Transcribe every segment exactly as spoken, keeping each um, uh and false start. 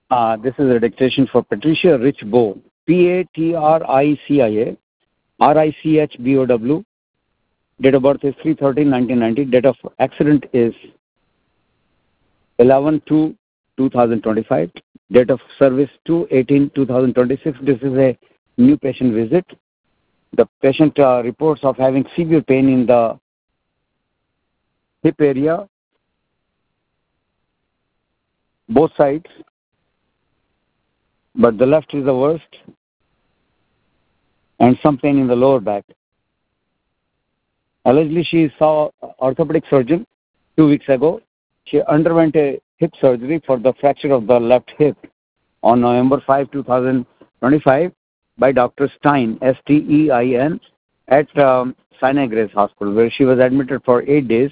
Uh, this is a dictation for Patricia Rich Bow. P A T R I C I A R I C H B O W. Date of birth is three thirteen nineteen ninety. Date of accident is eleven two two thousand twenty-five. Date of service two eighteen two thousand twenty-six. This is a new patient visit. The patient uh, reports of having severe pain in the hip area, both sides, but the left is the worst, and some pain in the lower back. Allegedly, she saw an orthopedic surgeon two weeks ago. She underwent a hip surgery for the fracture of the left hip on November fifth, two thousand twenty-five by Doctor Stein, S T E I N, at um, Sinai Grace Hospital, where she was admitted for eight days.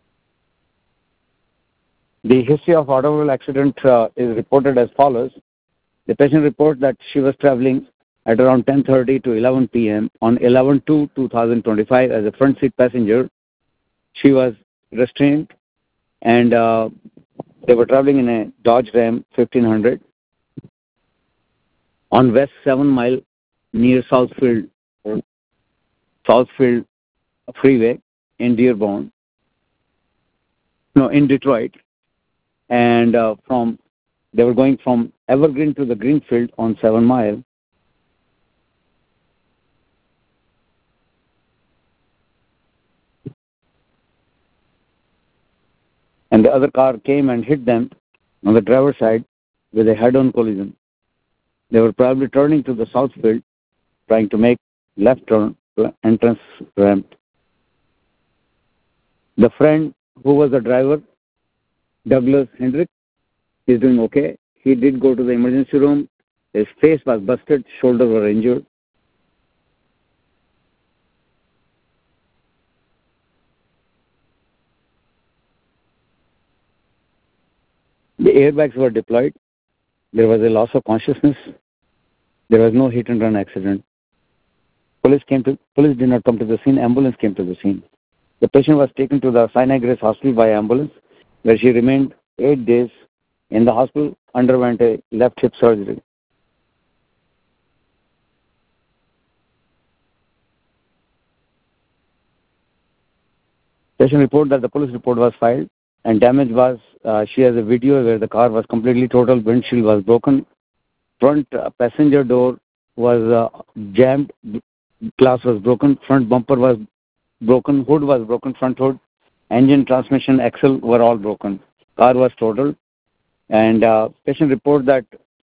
The history of automobile accident uh, is reported as follows. The patient reports that she was traveling at around ten thirty to eleven p m on eleven two two thousand twenty-five as a front seat passenger. She was restrained, and uh, they were traveling in a Dodge Ram fifteen hundred on West seven Mile near Southfield, Southfield Freeway in Dearborn, no, in Detroit. And uh, from they were going from Evergreen to the Greenfield on seven Mile. And the other car came and hit them on the driver's side with a head-on collision. They were probably turning to the Southfield, trying to make left turn entrance ramp. The friend who was the driver, Douglas Hendrick, is doing okay. He did go to the emergency room. His face was busted, shoulders were injured. The airbags were deployed. There was a loss of consciousness. There was no hit and run accident. Police came to police did not come to the scene. Ambulance came to the scene. The patient was taken to the Sinai Grace Hospital by ambulance, where she remained eight days in the hospital, underwent a left hip surgery. Patient report that the police report was filed, and damage was, uh, she has a video where the car was completely total, windshield was broken, front uh, passenger door was uh, jammed, glass was broken, front bumper was broken, hood was broken, front hood, engine, transmission, axle were all broken. Car was totaled, and uh, patient report that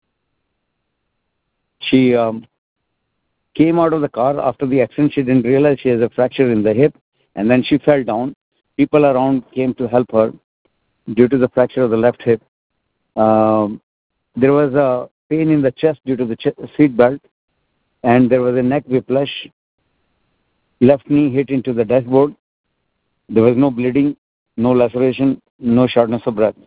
she um, came out of the car after the accident. She didn't realize she has a fracture in the hip, and then she fell down. People around came to help her due to the fracture of the left hip. Um, there was a pain in the chest due to the ch- seat belt, and there was a neck whiplash. Left knee hit into the dashboard. There was no bleeding, no laceration, no shortness of breath.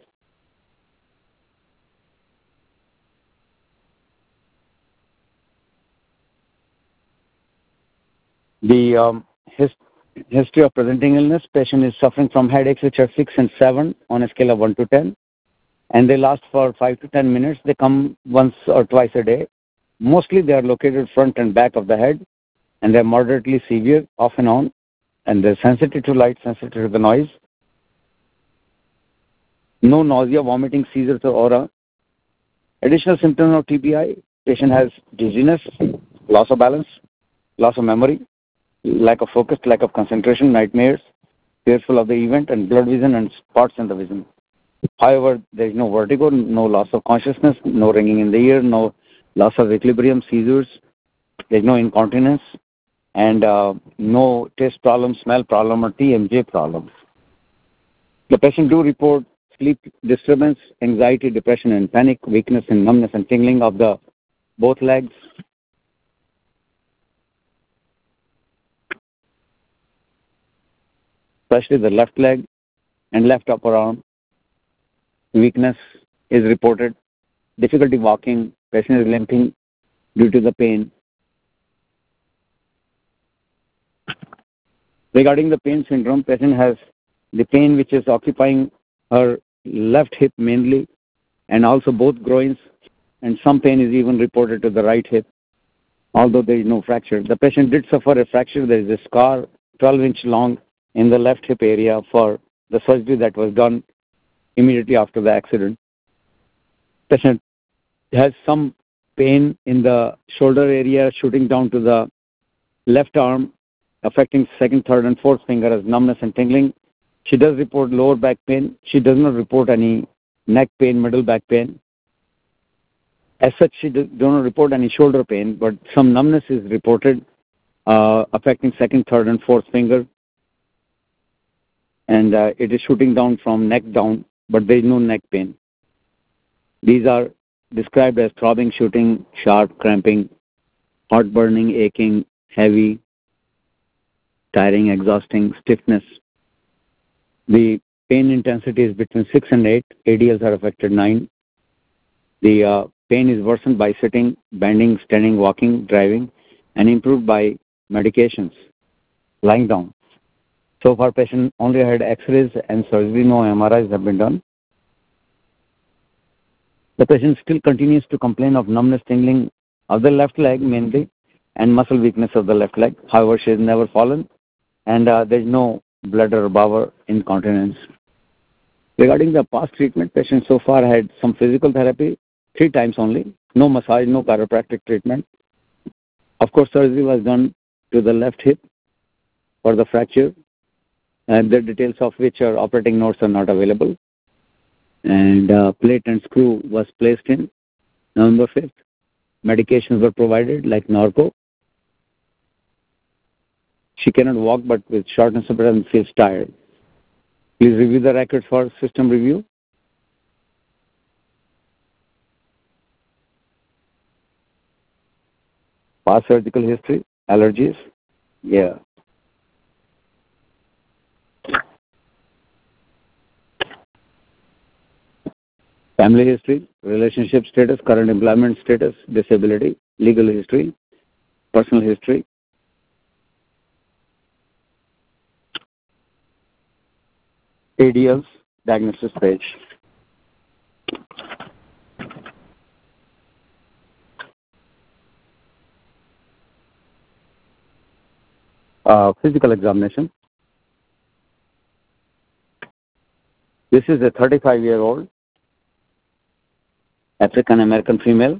The um, his, history of presenting illness, patient is suffering from headaches which are six and seven on a scale of one to ten, and they last for five to ten minutes. They come once or twice a day. Mostly they are located front and back of the head, and they're moderately severe, off and on, and they're sensitive to light, sensitive to the noise. No nausea, vomiting, seizures, or aura. Additional symptoms of T B I, patient has dizziness, loss of balance, loss of memory, lack of focus, lack of concentration, nightmares, fearful of the event, and blurred vision and spots in the vision. However, there is no vertigo, no loss of consciousness, no ringing in the ear, no loss of equilibrium, seizures, there is no incontinence, and uh, no taste problem, smell problem, or T M J problem. The patient do report sleep disturbance, anxiety, depression, and panic, weakness and numbness and tingling of the both legs. Especially the left leg and left upper arm. Weakness is reported. Difficulty walking. Patient is limping due to the pain. Regarding the pain syndrome, patient has the pain which is occupying her left hip mainly, and also both groins, and some pain is even reported to the right hip, although there is no fracture. The patient did suffer a fracture. There is a scar twelve inch long in the left hip area for the surgery that was done immediately after the accident. Patient has some pain in the shoulder area shooting down to the left arm, affecting second, third, and fourth finger as numbness and tingling. She does report lower back pain. She does not report any neck pain, middle back pain. As such, she does not report any shoulder pain, but some numbness is reported uh, affecting second, third, and fourth finger. And uh, it is shooting down from neck down, but there is no neck pain. These are described as throbbing, shooting, sharp, cramping, heart burning, aching, heavy, tiring, exhausting, stiffness. The pain intensity is between six and eight. A D Ls are affected nine. The uh, pain is worsened by sitting, bending, standing, walking, driving, and improved by medications, lying down. So far, patient only had X-rays and surgery. No M R Is have been done. The patient still continues to complain of numbness, tingling of the left leg mainly, and muscle weakness of the left leg. However, she has never fallen, and uh, there is no bladder or bowel incontinence. Regarding the past treatment, patient so far had some physical therapy, three times only, no massage, no chiropractic treatment. Of course, surgery was done to the left hip for the fracture, and the details of which are operating notes are not available. And uh, plate and screw was placed in November fifth. Medications were provided like Norco. She cannot walk, but with shortness of breath and feels tired. Please review the records for system review. Past surgical history, allergies, yeah. Family history, relationship status, current employment status, disability, legal history, personal history. A D Ls, diagnosis page. Uh, physical examination. This is a thirty-five-year-old African American female.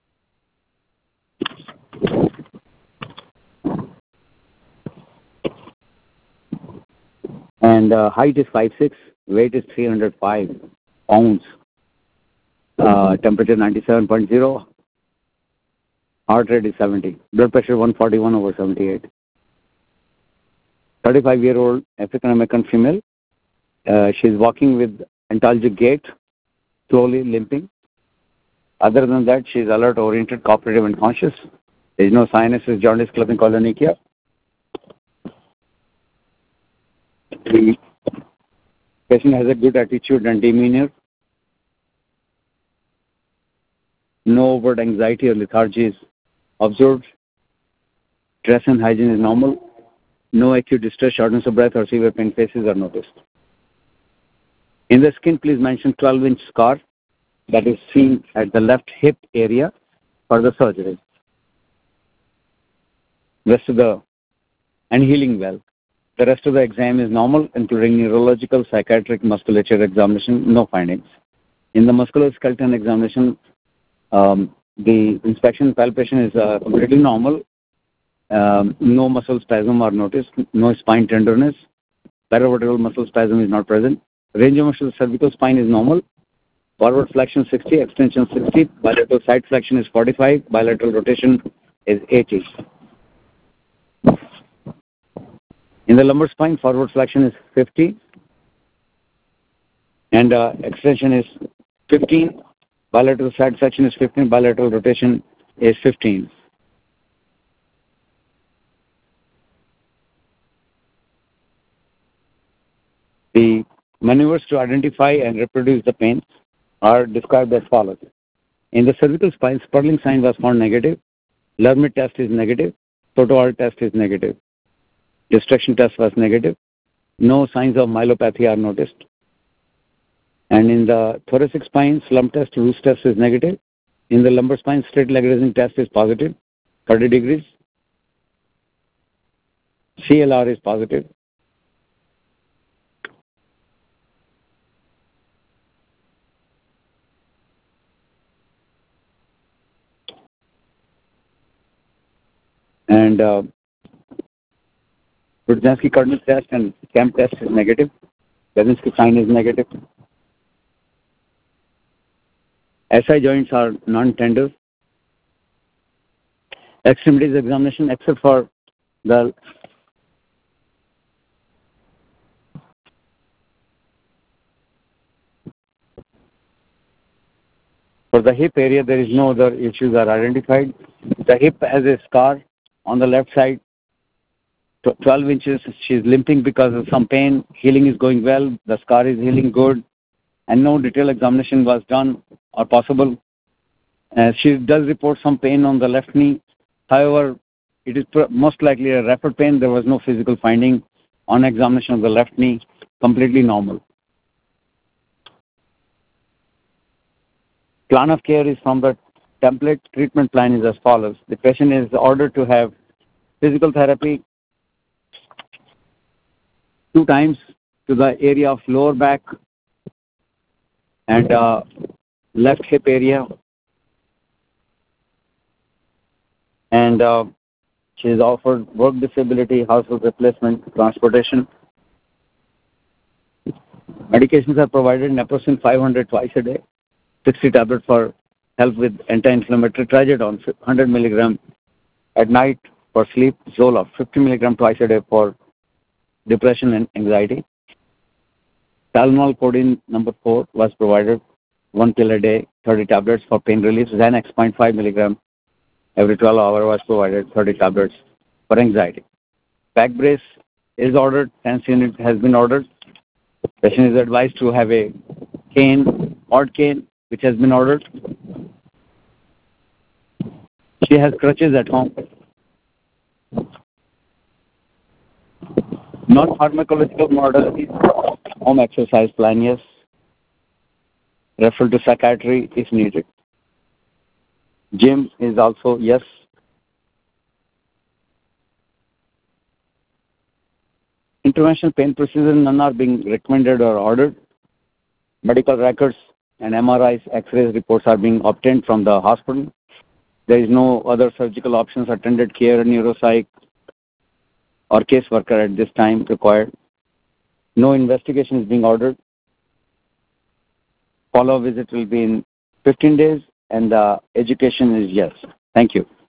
And uh, height is five six, weight is three hundred five pounds, uh, temperature ninety-seven point zero, heart rate is seventy, blood pressure one forty-one over seventy-eight. thirty-five-year-old African American female. Uh, she is walking with antalgic gait, slowly limping. Other than that, she is alert, oriented, cooperative, and conscious. There is no sinuses, jaundice, clubbing, colonychia. The patient has a good attitude and demeanor. No overt anxiety or lethargy is observed. Dress and hygiene is normal. No acute distress, shortness of breath, or severe pain faces are noticed. In the skin, please mention twelve inch scar that is seen at the left hip area for the surgery. Rest of the and healing well. The rest of the exam is normal, including neurological, psychiatric, musculature examination, no findings. In the musculoskeletal examination, um, the inspection palpation is uh, completely normal. Um, no muscle spasm are noticed, no spine tenderness. Paravertebral muscle spasm is not present. Range of motion of cervical spine is normal. Forward flexion sixty, extension sixty, bilateral side flexion is forty-five, bilateral rotation is eighty. In the lumbar spine, forward flexion is fifty, and uh, extension is fifteen, bilateral side flexion is fifteen, bilateral rotation is fifteen. The maneuvers to identify and reproduce the pain are described as follows. In the cervical spine, Sperling sign was found negative. Lermit test is negative. Toto-Art test is negative. Distraction test was negative. No signs of myelopathy are noticed. And in the thoracic spine, slump test, Roos test is negative. in the lumbar spine, straight leg raising test is positive, thirty degrees. C L R is positive. And uh, Rudzinski Cardinal test and CAMP test is negative. Kaczynski sign is negative. S I joints are non-tender. Extremities examination, except for the for the hip area, there is no other issues are identified. The hip has a scar on the left side, twelve inches. She is limping because of some pain. Healing is going well. The scar is healing good, and no detailed examination was done or possible. Uh, she does report some pain on the left knee. However, it is most likely a referred pain. There was no physical finding on examination of the left knee. Completely normal. Plan of care is from the template. Treatment plan is as follows. The patient is ordered to have physical therapy two times to the area of lower back and uh, left hip area. And uh, she is offered work disability, household replacement, transportation. Medications are provided, Naproxen five hundred twice a day, sixty tablets for help with anti-inflammatory, Trazodone one hundred milligram at night for sleep, Zoloft fifty milligram twice a day for depression and anxiety. Tylenol codeine number four was provided, one pill a day, thirty tablets for pain relief. Xanax zero point five milligram every twelve hours was provided, thirty tablets for anxiety. Back brace is ordered, ten unit has been ordered. Patient is advised to have a cane, odd cane, which has been ordered. She has crutches at home. Non-pharmacological modalities, home exercise plan, yes. Referral to psychiatry if needed. Gym is also yes. Interventional pain procedures, none are being recommended or ordered. Medical records and M R Is, X-rays reports are being obtained from the hospital. There is no other surgical options, attended care, neuropsych, or caseworker at this time required. No investigation is being ordered. Follow-up visit will be in fifteen days, and the education is yes. Thank you.